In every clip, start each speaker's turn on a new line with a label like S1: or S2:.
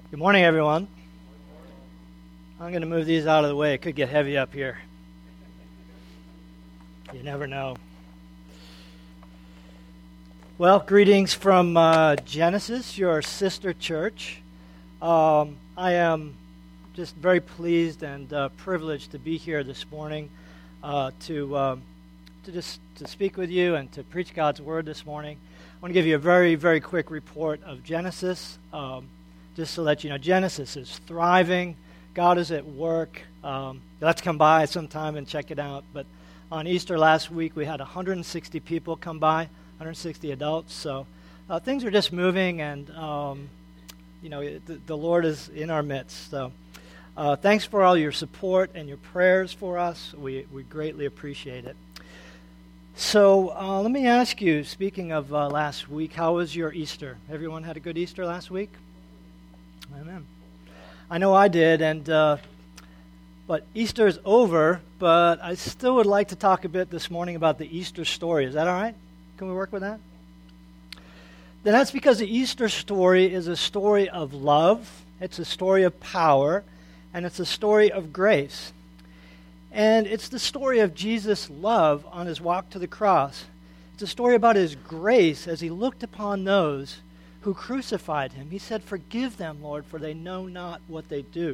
S1: Good morning, everyone. I'm going to move these out of the way. It could get heavy up here. You never know. Well, greetings from Genesis, your sister church. I am just very pleased and privileged to be here this morning to speak with you and to preach God's Word this morning. I want to give you a very, very quick report of Genesis. Just to let you know, Genesis is thriving. God is at work. Let's come by sometime and check it out. But on Easter last week, we had 160 people come by, 160 adults. So things are just moving, and the Lord is in our midst. So thanks for all your support and your prayers for us. We greatly appreciate it. So let me ask you, speaking of last week, how was your Easter? Everyone had a good Easter last week? Amen. I know I did, but Easter is over, but I still would like to talk a bit this morning about the Easter story. Is that all right? Can we work with that? Then that's because the Easter story is a story of love, it's a story of power, and it's a story of grace. And it's the story of Jesus' love on his walk to the cross. It's a story about his grace as he looked upon those who crucified him. He said, "Forgive them, Lord, for they know not what they do."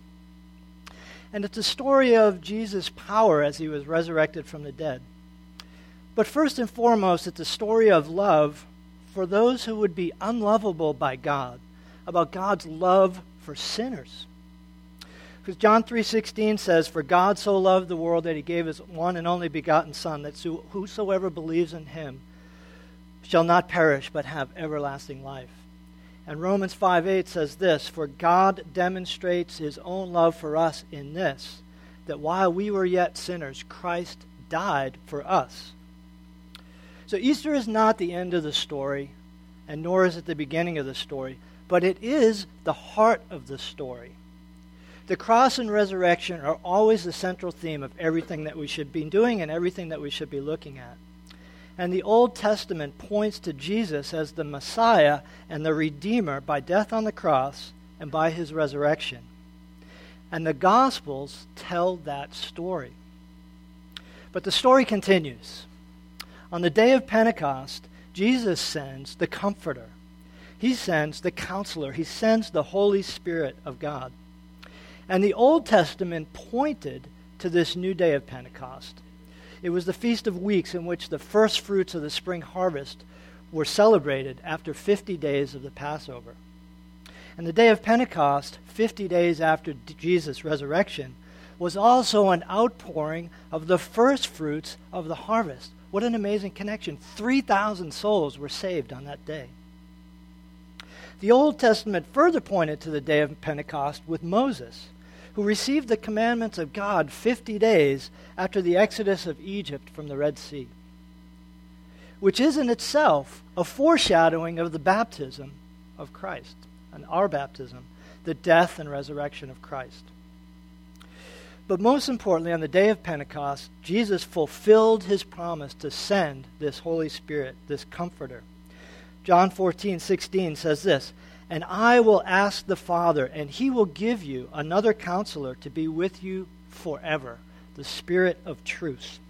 S1: And it's a story of Jesus' power as he was resurrected from the dead. But first and foremost, it's a story of love for those who would be unlovable by God, about God's love for sinners. Because John 3:16 says, "For God so loved the world that he gave his one and only begotten Son, that whosoever believes in him shall not perish but have everlasting life." And Romans 5:8 says this, "For God demonstrates his own love for us in this, that while we were yet sinners, Christ died for us." So Easter is not the end of the story, and nor is it the beginning of the story, but it is the heart of the story. The cross and resurrection are always the central theme of everything that we should be doing and everything that we should be looking at. And the Old Testament points to Jesus as the Messiah and the Redeemer by death on the cross and by his resurrection. And the Gospels tell that story. But the story continues. On the day of Pentecost, Jesus sends the Comforter. He sends the Counselor. He sends the Holy Spirit of God. And the Old Testament pointed to this new day of Pentecost. It was the Feast of Weeks in which the first fruits of the spring harvest were celebrated after 50 days of the Passover. And the day of Pentecost, 50 days after Jesus' resurrection, was also an outpouring of the first fruits of the harvest. What an amazing connection. 3,000 souls were saved on that day. The Old Testament further pointed to the day of Pentecost with Moses, who received the commandments of God 50 days after the exodus of Egypt from the Red Sea, which is in itself a foreshadowing of the baptism of Christ, and our baptism, the death and resurrection of Christ. But most importantly, on the day of Pentecost, Jesus fulfilled his promise to send this Holy Spirit, this Comforter. John 14:16 says this, "And I will ask the Father, and he will give you another Counselor to be with you forever, the Spirit of truth."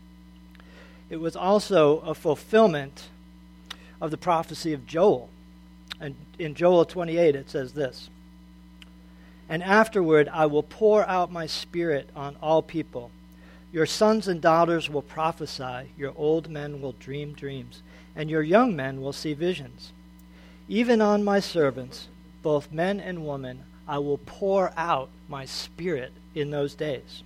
S1: It was also a fulfillment of the prophecy of Joel. And in Joel 28 it says this, "And afterward I will pour out my Spirit on all people. Your sons and daughters will prophesy, your old men will dream dreams, and your young men will see visions. Even on my servants, both men and women, I will pour out my Spirit in those days."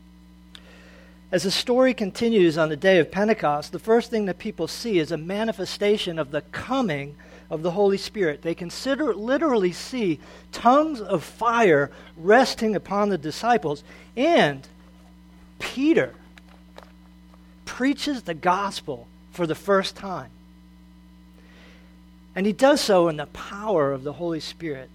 S1: As the story continues on the day of Pentecost, the first thing that people see is a manifestation of the coming of the Holy Spirit. They can literally see tongues of fire resting upon the disciples, and Peter preaches the gospel for the first time. And he does so in the power of the Holy Spirit.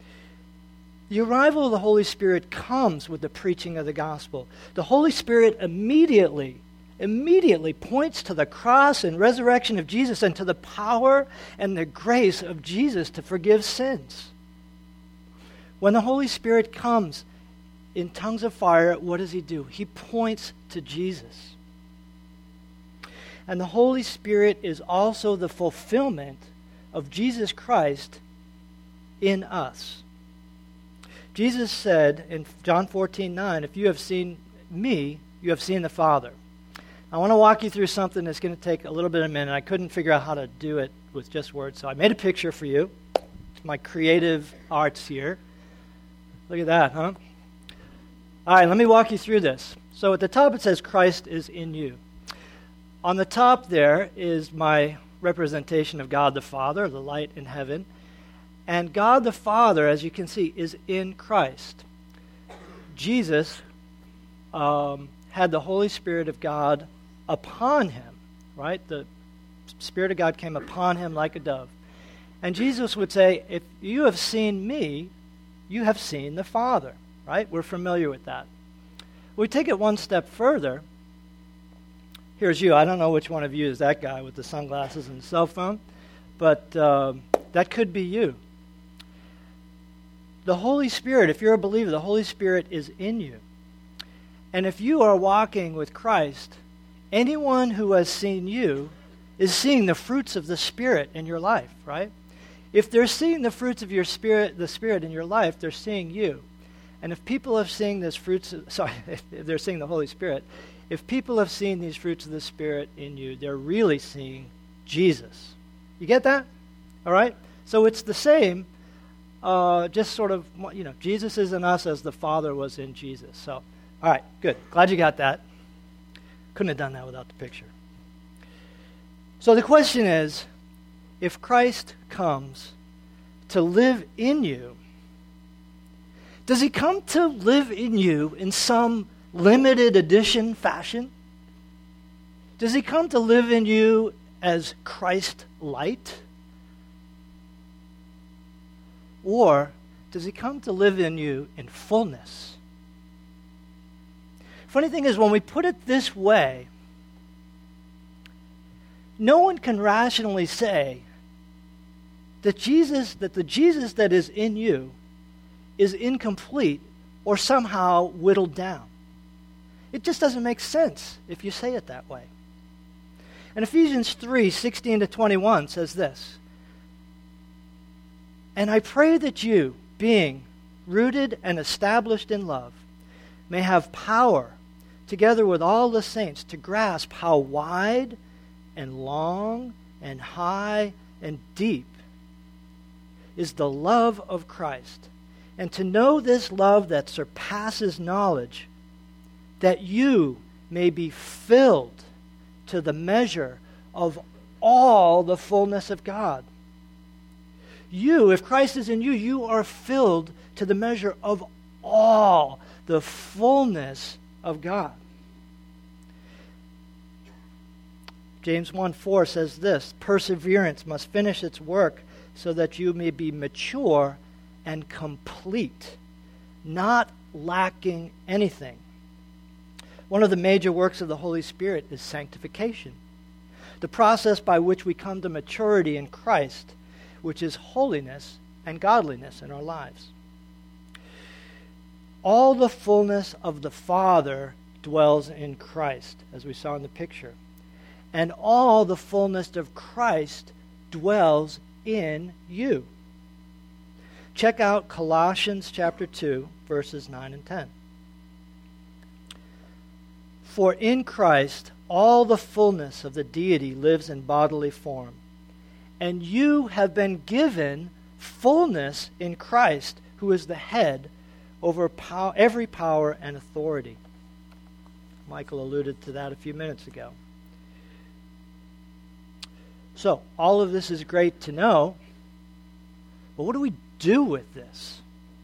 S1: The arrival of the Holy Spirit comes with the preaching of the gospel. The Holy Spirit immediately points to the cross and resurrection of Jesus and to the power and the grace of Jesus to forgive sins. When the Holy Spirit comes in tongues of fire, what does he do? He points to Jesus. And the Holy Spirit is also the fulfillment of Jesus Christ in us. Jesus said in John 14:9, if you have seen me, you have seen the Father. I want to walk you through something that's going to take a little bit of a minute. I couldn't figure out how to do it with just words, so I made a picture for you. It's my creative arts here. Look at that, huh? All right, let me walk you through this. So at the top it says Christ is in you. On the top there is my representation of God the Father, the light in heaven. And God the Father, as you can see, is in Christ. Jesus had the Holy Spirit of God upon him, right? The Spirit of God came upon him like a dove. And Jesus would say, if you have seen me, you have seen the Father, right? We're familiar with that. We take it one step further. Here's you. I don't know which one of you is that guy with the sunglasses and the cell phone, but that could be you. The Holy Spirit, if you're a believer, the Holy Spirit is in you. And if you are walking with Christ, anyone who has seen you is seeing the fruits of the Spirit in your life, right? If they're seeing the fruits of your Spirit, the Spirit in your life, they're seeing you. And if people have seen this fruits, if they're seeing the Holy Spirit, if people have seen these fruits of the Spirit in you, they're really seeing Jesus. You get that? All right? So it's the same, just sort of, Jesus is in us as the Father was in Jesus. So, all right, good. Glad you got that. Couldn't have done that without the picture. So the question is, if Christ comes to live in you, does he come to live in you in some limited edition fashion? Does he come to live in you as Christ light? Or does he come to live in you in fullness? Funny thing is, when we put it this way, no one can rationally say that the Jesus that is in you is incomplete or somehow whittled down. It just doesn't make sense if you say it that way. And Ephesians 3:16-21 says this, "And I pray that you, being rooted and established in love, may have power, together with all the saints, to grasp how wide and long and high and deep is the love of Christ, and to know this love that surpasses knowledge, that you may be filled to the measure of all the fullness of God." You, if Christ is in you, you are filled to the measure of all the fullness of God. James 1:4 says this, "Perseverance must finish its work so that you may be mature and complete, not lacking anything." One of the major works of the Holy Spirit is sanctification, the process by which we come to maturity in Christ, which is holiness and godliness in our lives. All the fullness of the Father dwells in Christ, as we saw in the picture. And all the fullness of Christ dwells in you. Check out Colossians chapter 2, verses 9 and 10. "For in Christ all the fullness of the deity lives in bodily form, and you have been given fullness in Christ, who is the head over every power and authority." Michael alluded to that a few minutes ago. So, all of this is great to know, but what do we do with this?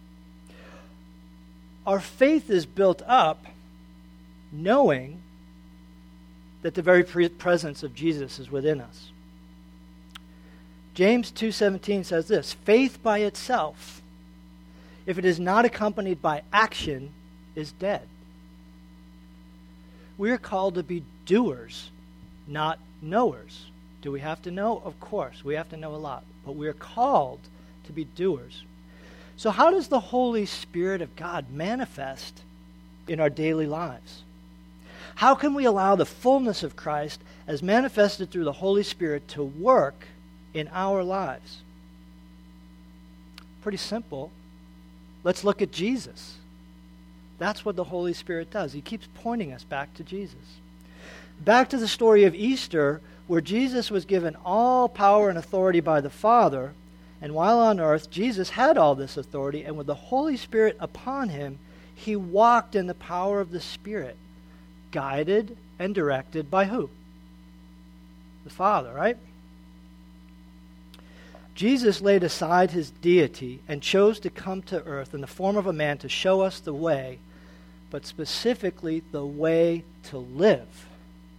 S1: Our faith is built up knowing that the very presence of Jesus is within us. James 2:17 says this, "Faith by itself, if it is not accompanied by action, is dead." We are called to be doers, not knowers. Do we have to know? Of course, we have to know a lot, but we are called to be doers. So how does the Holy Spirit of God manifest in our daily lives? How can we allow the fullness of Christ as manifested through the Holy Spirit to work in our lives? Pretty simple. Let's look at Jesus. That's what the Holy Spirit does. He keeps pointing us back to Jesus. Back to the story of Easter, where Jesus was given all power and authority by the Father, and while on earth, Jesus had all this authority, and with the Holy Spirit upon him, he walked in the power of the Spirit, guided and directed by who? The Father, right? Jesus laid aside his deity and chose to come to earth in the form of a man to show us the way, but specifically the way to live.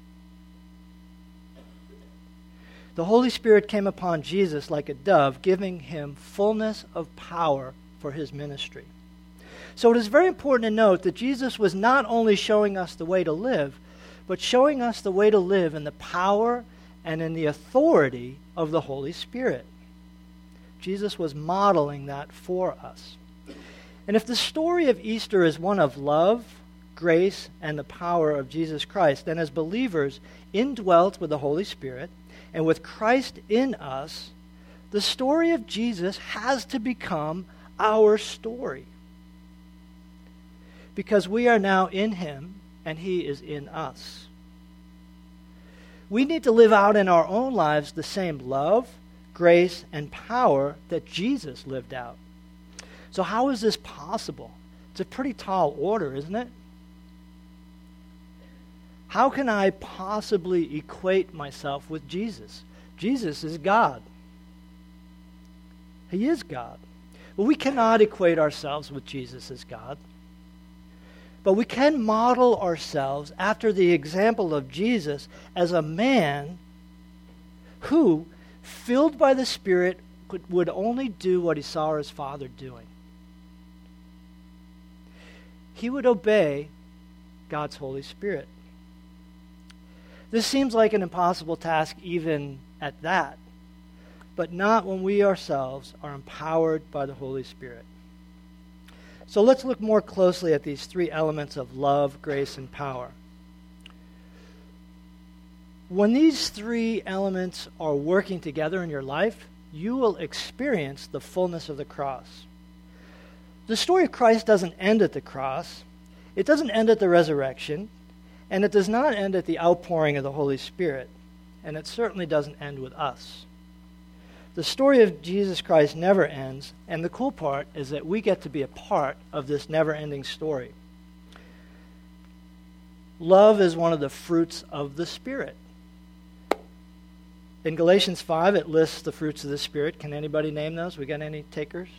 S1: The Holy Spirit came upon Jesus like a dove, giving him fullness of power for his ministry. So it is very important to note that Jesus was not only showing us the way to live, but showing us the way to live in the power and in the authority of the Holy Spirit. Jesus was modeling that for us. And if the story of Easter is one of love, grace, and the power of Jesus Christ, then as believers indwelt with the Holy Spirit and with Christ in us, the story of Jesus has to become our story. Because we are now in him and he is in us. We need to live out in our own lives the same love, grace, and power that Jesus lived out. So how is this possible? It's a pretty tall order, isn't it? How can I possibly equate myself with Jesus? Jesus is God. He is God. But we cannot equate ourselves with Jesus as God. But we can model ourselves after the example of Jesus as a man who, filled by the Spirit, would only do what he saw his Father doing. He would obey God's Holy Spirit. This seems like an impossible task even at that, but not when we ourselves are empowered by the Holy Spirit. So let's look more closely at these three elements of love, grace, and power. When these three elements are working together in your life, you will experience the fullness of the cross. The story of Christ doesn't end at the cross. It doesn't end at the resurrection. And it does not end at the outpouring of the Holy Spirit. And it certainly doesn't end with us. The story of Jesus Christ never ends, and the cool part is that we get to be a part of this never-ending story. Love is one of the fruits of the Spirit. In Galatians 5, it lists the fruits of the Spirit. Can anybody name those? We got any takers?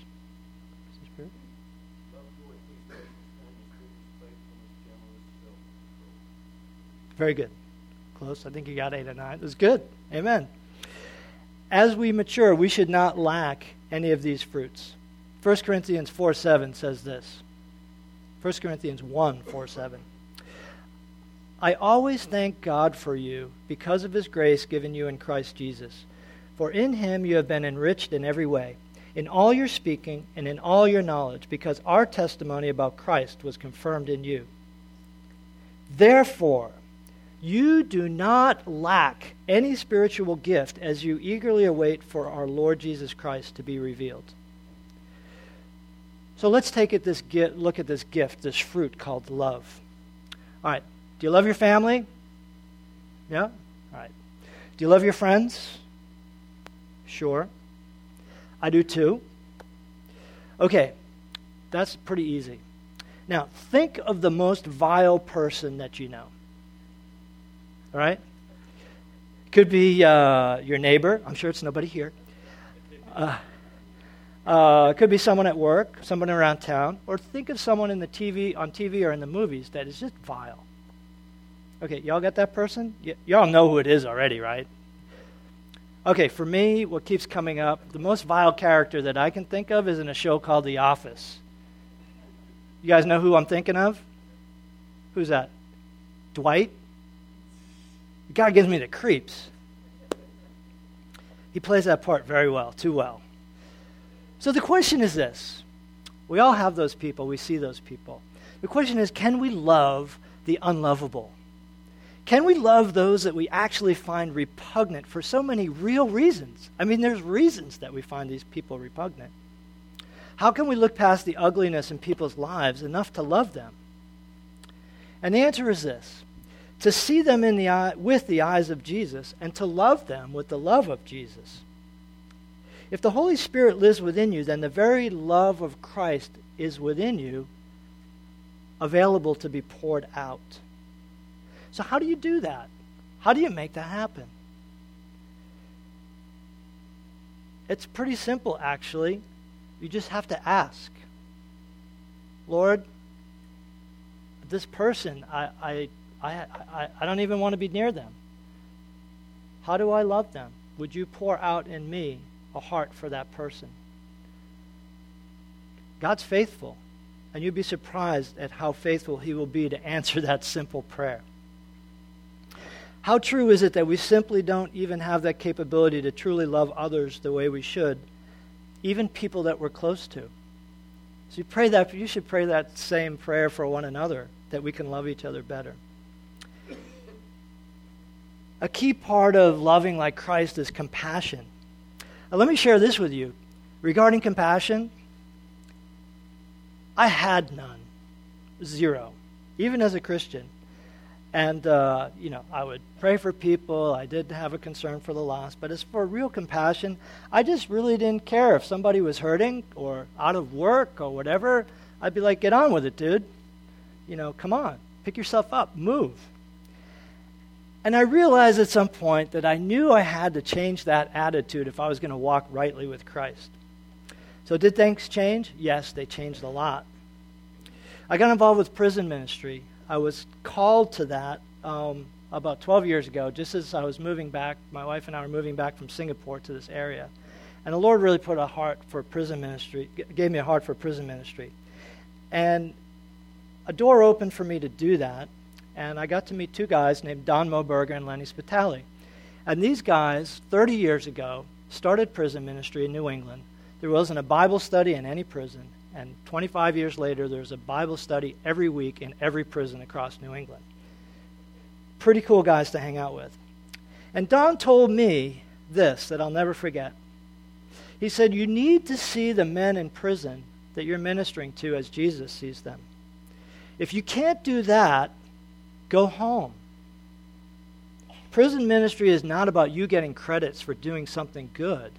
S1: Very good. Close. I think you got 8 or 9. That's good. Amen. As we mature, we should not lack any of these fruits. 1 Corinthians 4:7 says this. 1 Corinthians 1:4-7. I always thank God for you because of his grace given you in Christ Jesus. For in him you have been enriched in every way, in all your speaking and in all your knowledge, because our testimony about Christ was confirmed in you. Therefore, you do not lack any spiritual gift as you eagerly await for our Lord Jesus Christ to be revealed. So let's look at this gift, this fruit called love. All right. Do you love your family? Yeah? All right. Do you love your friends? Sure. I do too. Okay. That's pretty easy. Now, think of the most vile person that you know. All right? Could be your neighbor. I'm sure it's nobody here. Could be someone at work, someone around town, or think of someone on TV or in the movies that is just vile. Okay, y'all got that person? Y'all know who it is already, right? Okay, for me, what keeps coming up, the most vile character that I can think of is in a show called The Office. You guys know who I'm thinking of? Who's that? Dwight? The guy gives me the creeps. He plays that part very well, too well. So the question is this. We all have those people. We see those people. The question is, can we love the unlovable? Can we love those that we actually find repugnant for so many real reasons? I mean, there's reasons that we find these people repugnant. How can we look past the ugliness in people's lives enough to love them? And the answer is this: to see them in the eye, with the eyes of Jesus, and to love them with the love of Jesus. If the Holy Spirit lives within you, then the very love of Christ is within you, available to be poured out. So how do you do that? How do you make that happen? It's pretty simple, actually. You just have to ask. Lord, this person, I don't even want to be near them. How do I love them? Would you pour out in me a heart for that person? God's faithful, and you'd be surprised at how faithful he will be to answer that simple prayer. How true is it that we simply don't even have that capability to truly love others the way we should, even people that we're close to? So you should pray that same prayer for one another, that we can love each other better. A key part of loving like Christ is compassion. Now, let me share this with you. Regarding compassion, I had none. Zero. Even as a Christian. And, I would pray for people. I did have a concern for the lost. But as for real compassion, I just really didn't care if somebody was hurting or out of work or whatever. I'd be like, get on with it, dude. Come on. Pick yourself up. Move. And I realized at some point that I knew I had to change that attitude if I was going to walk rightly with Christ. So did things change? Yes, they changed a lot. I got involved with prison ministry. I was called to that about 12 years ago, just as I was moving back. My wife and I were moving back from Singapore to this area. And the Lord really put a heart for prison ministry, gave me a heart for prison ministry. And a door opened for me to do that. And I got to meet two guys named Don Moberger and Lenny Spitali. And these guys, 30 years ago, started prison ministry in New England. There wasn't a Bible study in any prison. And 25 years later, there's a Bible study every week in every prison across New England. Pretty cool guys to hang out with. And Don told me this that I'll never forget. He said, you need to see the men in prison that you're ministering to as Jesus sees them. If you can't do that, go home. Prison ministry is not about you getting credits for doing something good.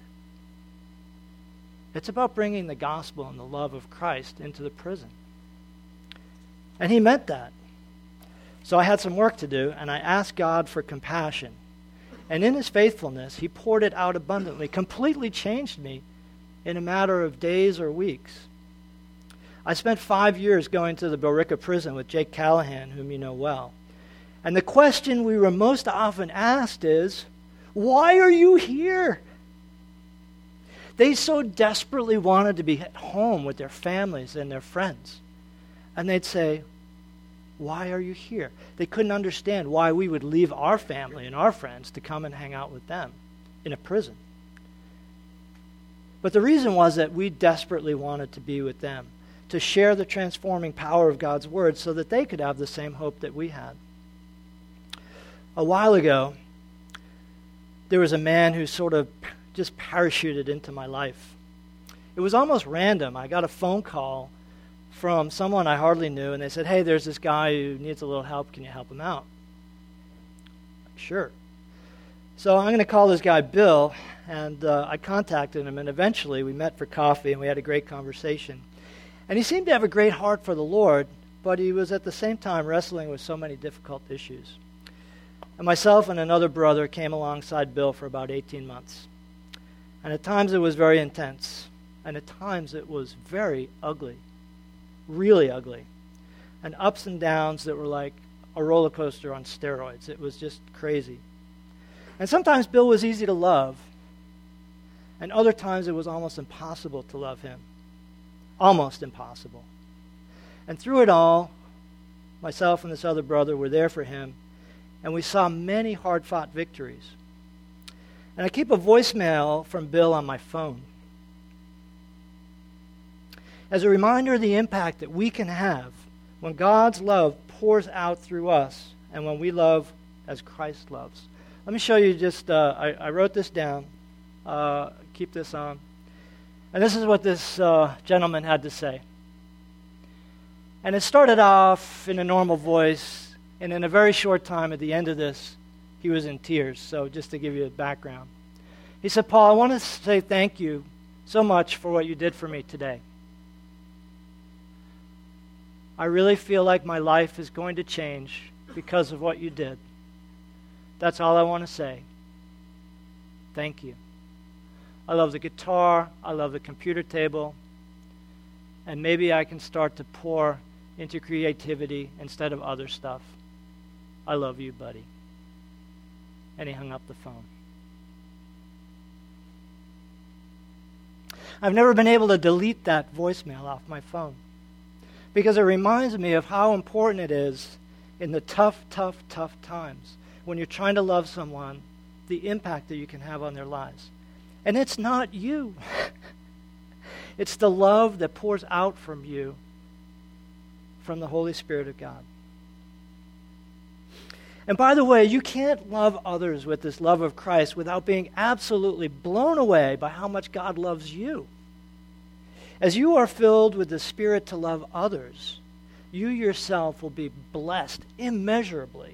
S1: It's about bringing the gospel and the love of Christ into the prison. And he meant that. So I had some work to do, and I asked God for compassion. And in his faithfulness, he poured it out abundantly, completely changed me in a matter of days or weeks. I spent 5 years going to the Billerica prison with Jake Callahan, whom you know well. And the question we were most often asked is, why are you here? They so desperately wanted to be at home with their families and their friends. And they'd say, why are you here? They couldn't understand why we would leave our family and our friends to come and hang out with them in a prison. But the reason was that we desperately wanted to be with them, to share the transforming power of God's word so that they could have the same hope that we had. A while ago, there was a man who sort of just parachuted into my life. It was almost random. I got a phone call from someone I hardly knew, and they said, hey, there's this guy who needs a little help. Can you help him out? Sure. So I'm going to call this guy Bill, and I contacted him, and eventually we met for coffee, and we had a great conversation. And he seemed to have a great heart for the Lord, but he was at the same time wrestling with so many difficult issues. And myself and another brother came alongside Bill for about 18 months. And at times it was very intense. And at times it was very ugly. Really ugly. And ups and downs that were like a roller coaster on steroids. It was just crazy. And sometimes Bill was easy to love. And other times it was almost impossible to love him. Almost impossible. And through it all, myself and this other brother were there for him. And we saw many hard-fought victories. And I keep a voicemail from Bill on my phone. as a reminder of the impact that we can have when God's love pours out through us and when we love as Christ loves. Let me show you just, I wrote this down. Keep this on. And this is what this gentleman had to say. And it started off in a normal voice, and in a very short time at the end of this, he was in tears. So just to give you a background. He said, Paul, I want to say thank you so much for what you did for me today. I really feel like my life is going to change because of what you did. That's all I want to say. Thank you. I love the guitar. I love the computer table. And maybe I can start to pour into creativity instead of other stuff. I love you, buddy. And he hung up the phone. I've never been able to delete that voicemail off my phone because it reminds me of how important it is in the tough times when you're trying to love someone, the impact that you can have on their lives. And it's not you. It's the love that pours out from you, from the Holy Spirit of God. And by the way, you can't love others with this love of Christ without being absolutely blown away by how much God loves you. As you are filled with the Spirit to love others, you yourself will be blessed immeasurably.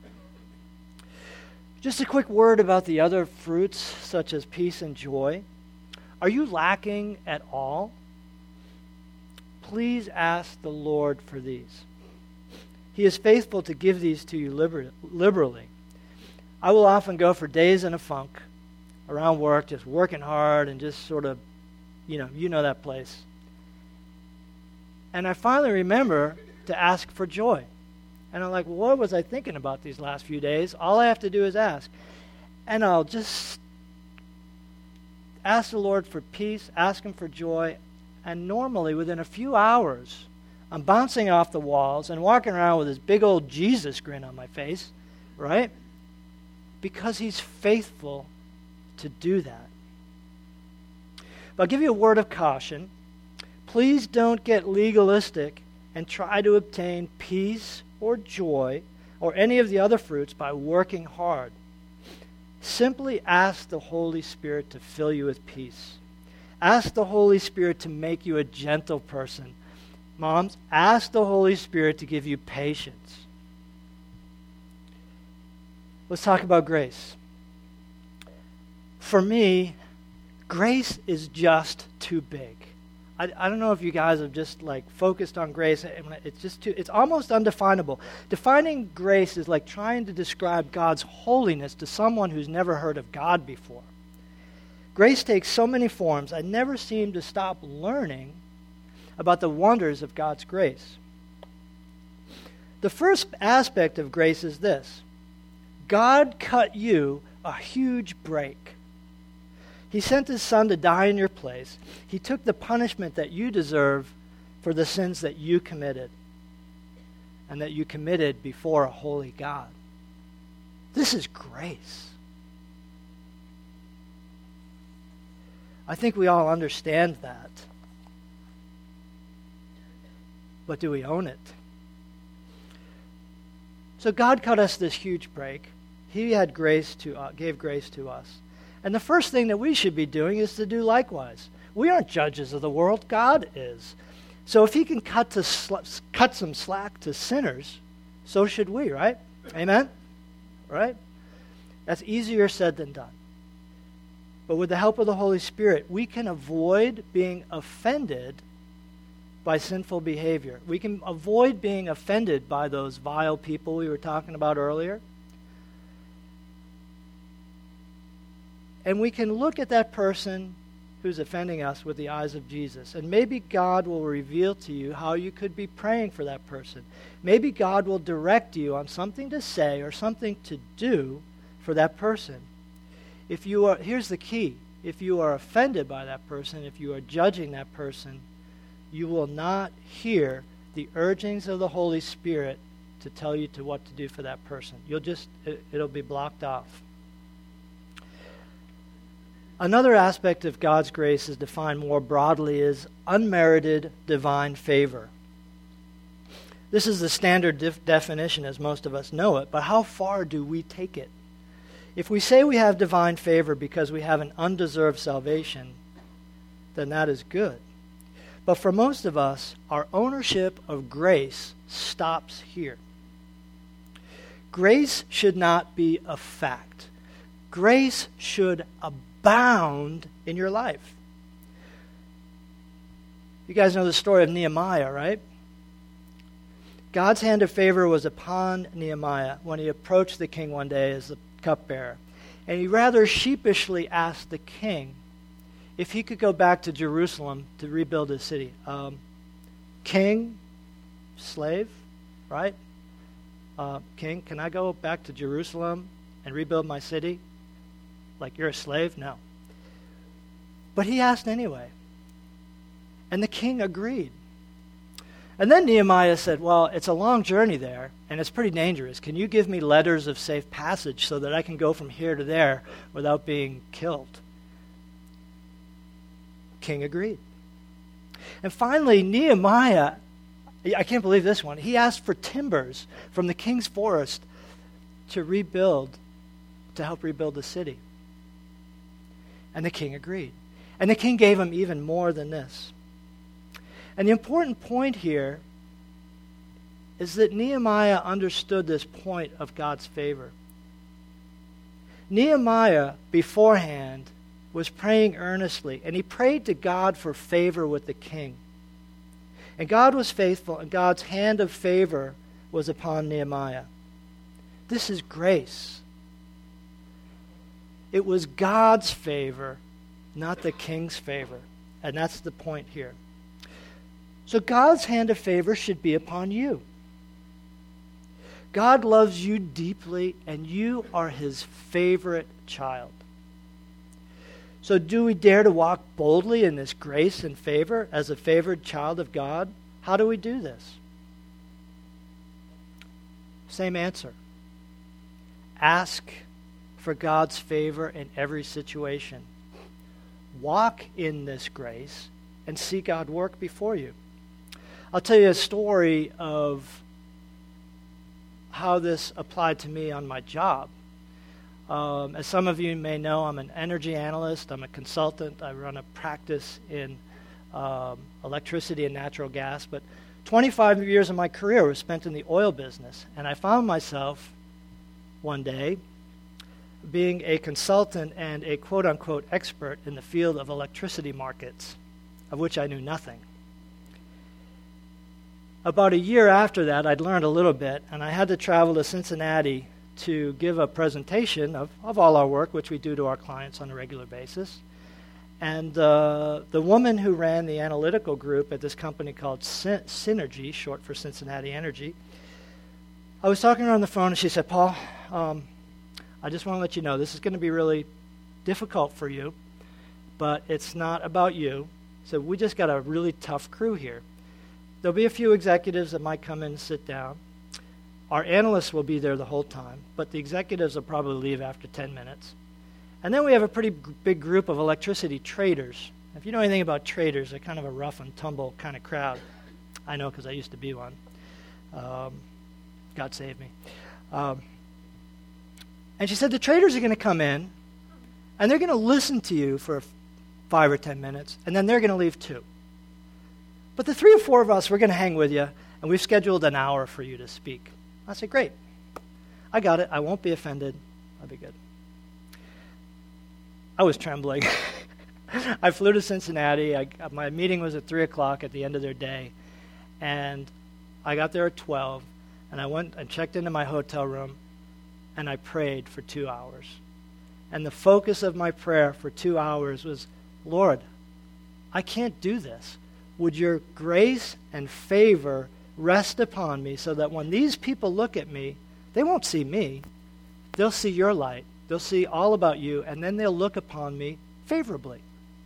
S1: Just a quick word about the other fruits, such as peace and joy. Are you lacking at all? Please ask the Lord for these. He is faithful to give these to you liberally. I will often go for days in a funk around work, just working hard and just sort of, you know that place. And I finally remember to ask for joy. And I'm like, well, what was I thinking about these last few days? All I have to do is ask. And I'll just ask the Lord for peace, ask Him for joy, and normally within a few hours, I'm bouncing off the walls and walking around with this big old Jesus grin on my face, right? Because He's faithful to do that. But I'll give you a word of caution. Please don't get legalistic and try to obtain peace or joy or any of the other fruits by working hard. Simply ask the Holy Spirit to fill you with peace. Ask the Holy Spirit to make you a gentle person. Moms, ask the Holy Spirit to give you patience. Let's talk about grace. For me, grace is just too big. I don't know if you guys have just like focused on grace. It's almost undefinable. Defining grace is like trying to describe God's holiness to someone who's never heard of God before. Grace takes so many forms. I never seem to stop learning about the wonders of God's grace. The first aspect of grace is this. God cut you a huge break. He sent His Son to die in your place. He took the punishment that you deserve for the sins that you committed and that you committed before a holy God. This is grace. I think we all understand that. But do we own it? So God cut us this huge break. He had gave grace to us. And the first thing that we should be doing is to do likewise. We aren't judges of the world. God is. So if He can cut some slack to sinners, so should we, right? Amen? Right? That's easier said than done. But with the help of the Holy Spirit, we can avoid being offended by sinful behavior. We can avoid being offended by those vile people we were talking about earlier. And we can look at that person who's offending us with the eyes of Jesus. And maybe God will reveal to you how you could be praying for that person. Maybe God will direct you on something to say or something to do for that person. Here's the key. If you are offended by that person, if you are judging that person, you will not hear the urgings of the Holy Spirit to tell you what to do for that person. It'll be blocked off. Another aspect of God's grace is defined more broadly as unmerited divine favor. This is the standard definition as most of us know it, but how far do we take it? If we say we have divine favor because we have an undeserved salvation, then that is good. But for most of us, our ownership of grace stops here. Grace should not be a fact. Grace should abound in your life. You guys know the story of Nehemiah, right? God's hand of favor was upon Nehemiah when he approached the king one day as the cupbearer. And he rather sheepishly asked the king if he could go back to Jerusalem to rebuild his city. King, slave, right? King, can I go back to Jerusalem and rebuild my city? Like, you're a slave? No. But he asked anyway. And the king agreed. And then Nehemiah said, well, it's a long journey there, and it's pretty dangerous. Can you give me letters of safe passage so that I can go from here to there without being killed? King agreed. And finally, Nehemiah, I can't believe this one, he asked for timbers from the king's forest to help rebuild the city. And the king agreed. And the king gave him even more than this. And the important point here is that Nehemiah understood this point of God's favor. Nehemiah, beforehand, was praying earnestly, and he prayed to God for favor with the king. And God was faithful, and God's hand of favor was upon Nehemiah. This is grace. It was God's favor, not the king's favor. And that's the point here. So God's hand of favor should be upon you. God loves you deeply, and you are his favorite child. So do we dare to walk boldly in this grace and favor as a favored child of God? How do we do this? Same answer. Ask for God's favor in every situation. Walk in this grace and see God work before you. I'll tell you a story of how this applied to me on my job. As some of you may know, I'm an energy analyst. I'm a consultant. I run a practice in electricity and natural gas. But 25 years of my career was spent in the oil business. And I found myself one day being a consultant and a quote-unquote expert in the field of electricity markets, of which I knew nothing. About a year after that, I'd learned a little bit, and I had to travel to Cincinnati to give a presentation of all our work, which we do to our clients on a regular basis. And the woman who ran the analytical group at this company called Synergy, short for Cincinnati Energy, I was talking to her on the phone, and she said, Paul, I just want to let you know this is going to be really difficult for you, but it's not about you. So we just got a really tough crew here. There'll be a few executives that might come in and sit down. Our analysts will be there the whole time, but the executives will probably leave after 10 minutes. And then we have a pretty big group of electricity traders. If you know anything about traders, they're kind of a rough and tumble kind of crowd. I know because I used to be one. God save me. And she said the traders are going to come in, and they're going to listen to you for 5 or 10 minutes, and then they're going to leave too. But the 3 or 4 of us, we're going to hang with you, and we've scheduled an hour for you to speak. I said, great. I got it. I won't be offended. I'll be good. I was trembling. I flew to Cincinnati. My meeting was at 3 o'clock at the end of their day, and I got there at 12, and I went and checked into my hotel room, and I prayed for 2 hours. And the focus of my prayer for 2 hours was, Lord, I can't do this. Would your grace and favor rest upon me so that when these people look at me, they won't see me. They'll see your light. They'll see all about you, and then they'll look upon me favorably.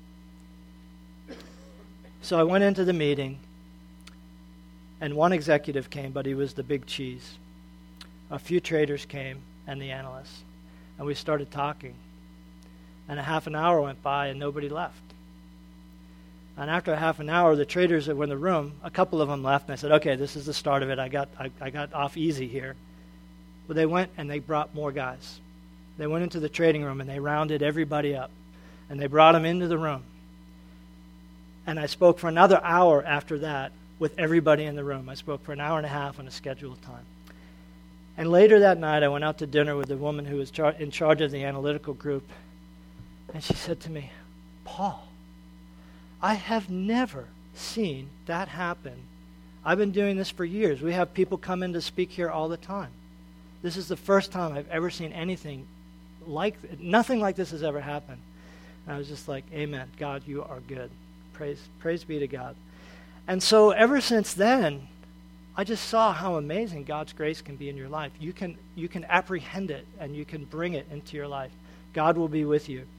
S1: So I went into the meeting, and one executive came, but he was the big cheese. A few traders came, and the analysts. And we started talking. And a half an hour went by and nobody left. And after a half an hour, the traders that were in the room, a couple of them left, and I said, okay, this is the start of it. I got off easy here. But they went and they brought more guys. They went into the trading room and they rounded everybody up. And they brought them into the room. And I spoke for another hour after that with everybody in the room. I spoke for an hour and a half on a scheduled time. And later that night, I went out to dinner with the woman who was in charge of the analytical group. And she said to me, Paul, I have never seen that happen. I've been doing this for years. We have people come in to speak here all the time. This is the first time I've ever seen anything nothing like this has ever happened. And I was just like, amen. God, you are good. Praise be to God. And so ever since then, I just saw how amazing God's grace can be in your life. You can apprehend it and you can bring it into your life. God will be with you.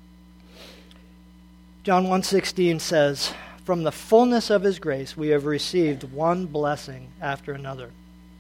S1: John 1:16 says, from the fullness of his grace we have received one blessing after another.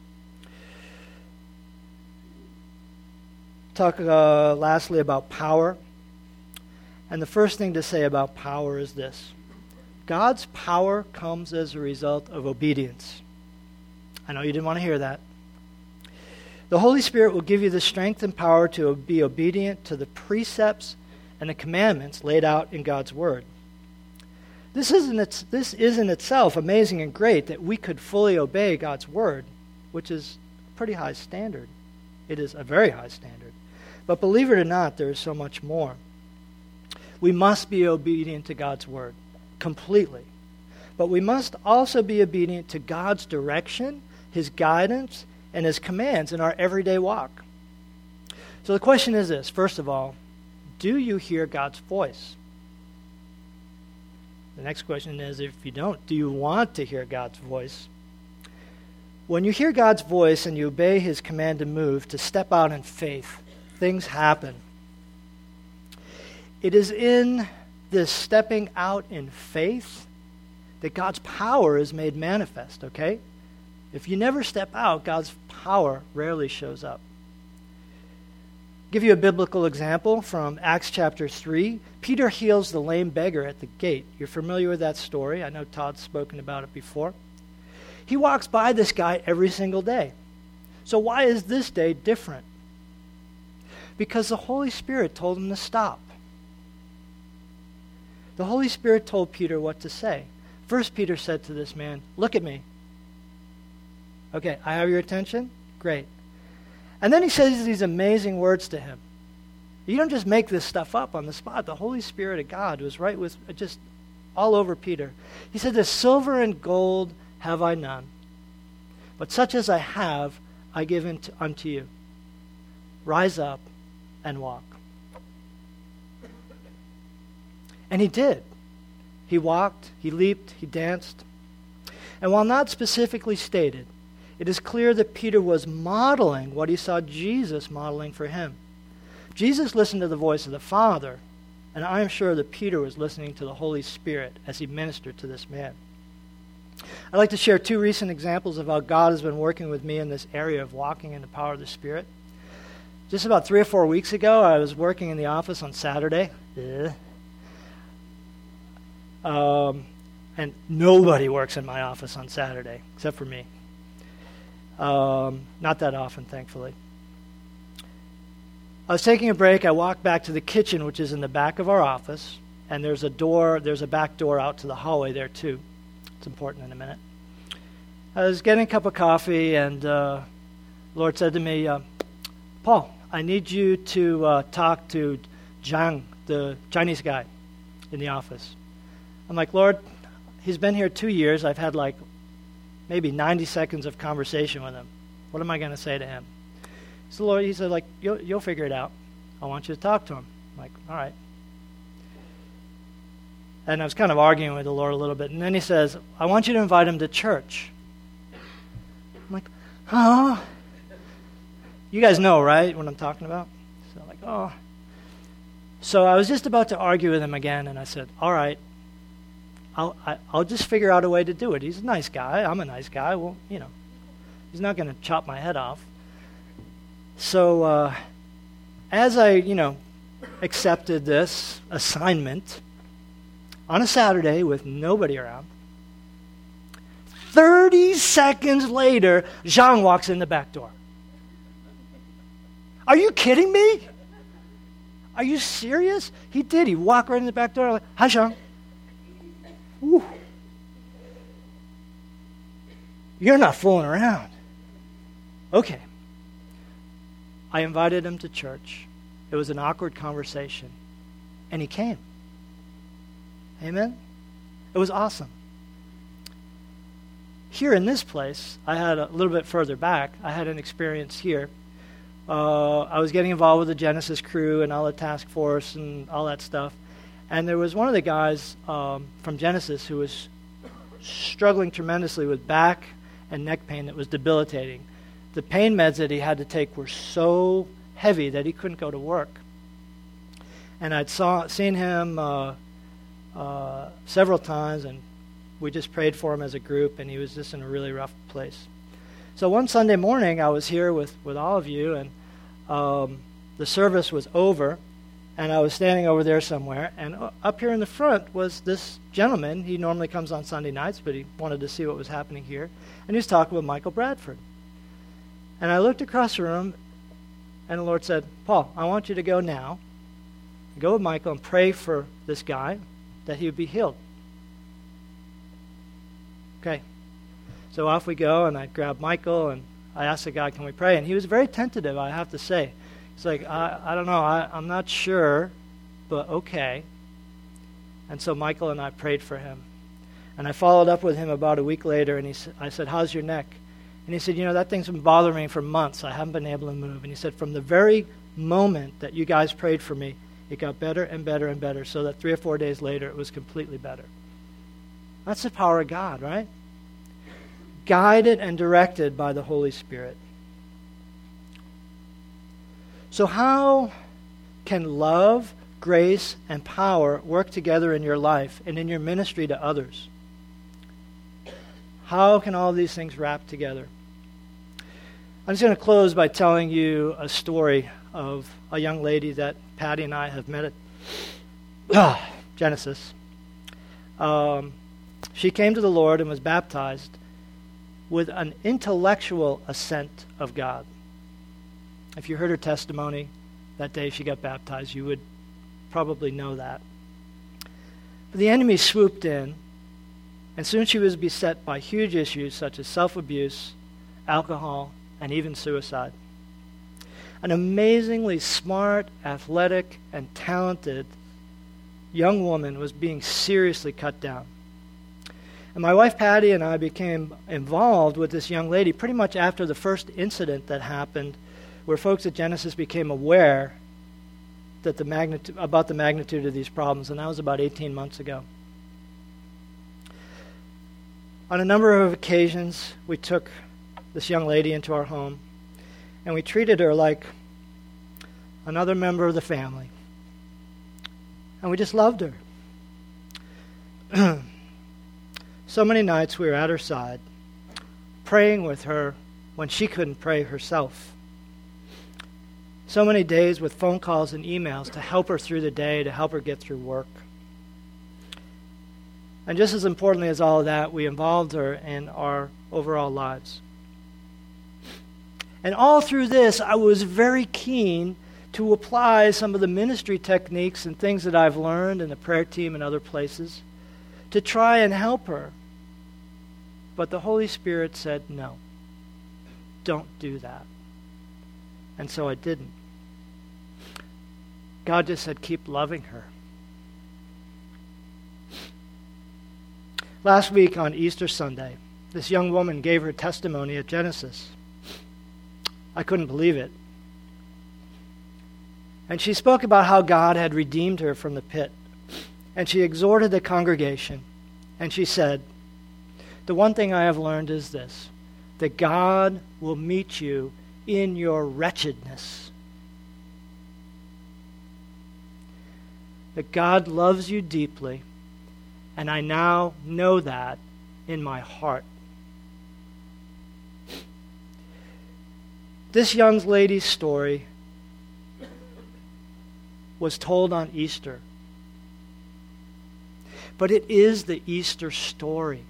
S1: Talk lastly about power. And the first thing to say about power is this. God's power comes as a result of obedience. I know you didn't want to hear that. The Holy Spirit will give you the strength and power to be obedient to the precepts and the commandments laid out in God's Word. This is in itself amazing and great that we could fully obey God's Word, which is a pretty high standard. It is a very high standard. But believe it or not, there is so much more. We must be obedient to God's Word completely. But we must also be obedient to God's direction, His guidance, and His commands in our everyday walk. So the question is this. First of all, do you hear God's voice? The next question is, if you don't, do you want to hear God's voice? When you hear God's voice and you obey His command to move, to step out in faith, things happen. It is in this stepping out in faith that God's power is made manifest, okay? If you never step out, God's power rarely shows up. Give you a biblical example from Acts chapter 3. Peter heals the lame beggar at the gate. You're familiar with that story. I know Todd's spoken about it before. He walks by this guy every single day. So why is this day different? Because the Holy Spirit told him to stop. The Holy Spirit told Peter what to say. First, Peter said to this man, look at me. Okay, I have your attention? Great. And then he says these amazing words to him. You don't just make this stuff up on the spot. The Holy Spirit of God was right with just all over Peter. He said, the silver and gold have I none, but such as I have, I give unto you. Rise up and walk. And he did. He walked, he leaped, he danced. And while not specifically stated, it is clear that Peter was modeling what he saw Jesus modeling for him. Jesus listened to the voice of the Father, and I am sure that Peter was listening to the Holy Spirit as he ministered to this man. I'd like to share two recent examples of how God has been working with me in this area of walking in the power of the Spirit. Just about 3 or 4 weeks ago, I was working in the office on Saturday. And nobody works in my office on Saturday, except for me. Not that often, thankfully. I was taking a break. I walked back to the kitchen, which is in the back of our office, and there's a back door out to the hallway there, too. It's important in a minute. I was getting a cup of coffee, and the Lord said to me, Paul, I need you to talk to Zhang, the Chinese guy in the office. I'm like, Lord, he's been here 2 years. I've had maybe 90 seconds of conversation with him. What am I going to say to him? So Lord, he said, you'll figure it out. I want you to talk to him. I'm like, all right. And I was kind of arguing with the Lord a little bit. And then he says, I want you to invite him to church. I'm like, huh? You guys know, right, what I'm talking about? So I'm like, oh. So I was just about to argue with him again, and I said, all right. I'll just figure out a way to do it. He's a nice guy. I'm a nice guy. Well, he's not going to chop my head off. So as I, accepted this assignment on a Saturday with nobody around. 30 seconds later, Zhang walks in the back door. Are you kidding me? Are you serious? He did. He walked right in the back door. Like, hi, Zhang. Whew. You're not fooling around. Okay. I invited him to church. It was an awkward conversation. And he came. Amen? It was awesome. Here in this place, I had a little bit further back, I had an experience here. I was getting involved with the Genesis crew and all the task force and all that stuff. And there was one of the guys from Genesis who was struggling tremendously with back and neck pain that was debilitating. The pain meds that he had to take were so heavy that he couldn't go to work. And I'd seen him several times, and we just prayed for him as a group, and he was just in a really rough place. So one Sunday morning, I was here with all of you, and the service was over, and I was standing over there somewhere, and up here in the front was this gentleman. He normally comes on Sunday nights, but he wanted to see what was happening here, and he was talking with Michael Bradford. And I looked across the room, and the Lord said, Paul, I want you to go now, go with Michael and pray for this guy that he would be healed. Okay. So off we go, and I grabbed Michael, and I asked the guy, can we pray? And he was very tentative, I have to say. He's like, I don't know, I'm not sure, but okay. And so Michael and I prayed for him. And I followed up with him about a week later, and I said, how's your neck? And he said, that thing's been bothering me for months. I haven't been able to move. And he said, from the very moment that you guys prayed for me, it got better and better and better, so that 3 or 4 days later, it was completely better. That's the power of God, right? Guided and directed by the Holy Spirit. So how can love, grace, and power work together in your life and in your ministry to others? How can all these things wrap together? I'm just going to close by telling you a story of a young lady that Patty and I have met at Genesis. She came to the Lord and was baptized with an intellectual assent of God. If you heard her testimony that day she got baptized, you would probably know that. But the enemy swooped in, and soon she was beset by huge issues such as self-abuse, alcohol, and even suicide. An amazingly smart, athletic, and talented young woman was being seriously cut down. And my wife Patty and I became involved with this young lady pretty much after the first incident that happened, where folks at Genesis became aware that about the magnitude of these problems, and that was about 18 months ago. On a number of occasions, we took this young lady into our home, and we treated her like another member of the family. And we just loved her. So many nights we were at her side, praying with her when she couldn't pray herself. So many days with phone calls and emails to help her through the day, to help her get through work. And just as importantly as all of that, we involved her in our overall lives. And all through this, I was very keen to apply some of the ministry techniques and things that I've learned in the prayer team and other places to try and help her. But the Holy Spirit said, no, don't do that. And so I didn't. God just said, keep loving her. Last week on Easter Sunday, this young woman gave her testimony at Genesis. I couldn't believe it. And she spoke about how God had redeemed her from the pit. And she exhorted the congregation. And she said, the one thing I have learned is this, that God will meet you in your wretchedness. That God loves you deeply, and I now know that in my heart. This young lady's story was told on Easter. But it is the Easter story.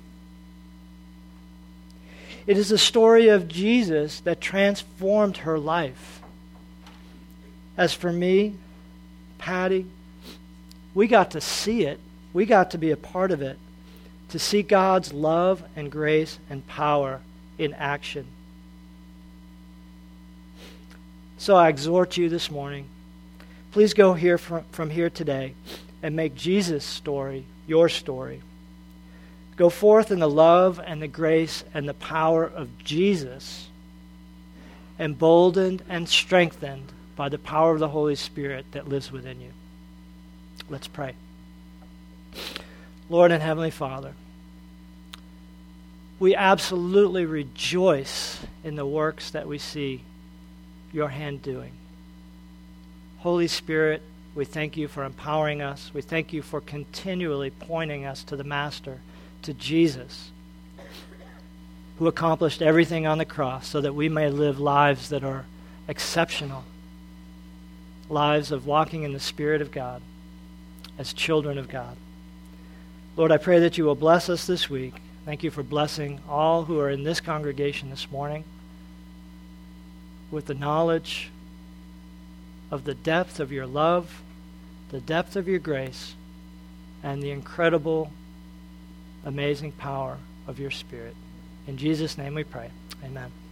S1: It is the story of Jesus that transformed her life. As for me, Patty, we got to see it. We got to be a part of it, to see God's love and grace and power in action. So I exhort you this morning, please go here from here today and make Jesus' story your story. Go forth in the love and the grace and the power of Jesus, emboldened and strengthened by the power of the Holy Spirit that lives within you. Let's pray. Lord and Heavenly Father, we absolutely rejoice in the works that we see your hand doing. Holy Spirit, we thank you for empowering us. We thank you for continually pointing us to the Master, to Jesus, who accomplished everything on the cross so that we may live lives that are exceptional, lives of walking in the Spirit of God as children of God. Lord, I pray that you will bless us this week. Thank you for blessing all who are in this congregation this morning with the knowledge of the depth of your love, the depth of your grace, and the incredible, amazing power of your Spirit. In Jesus' name we pray. Amen.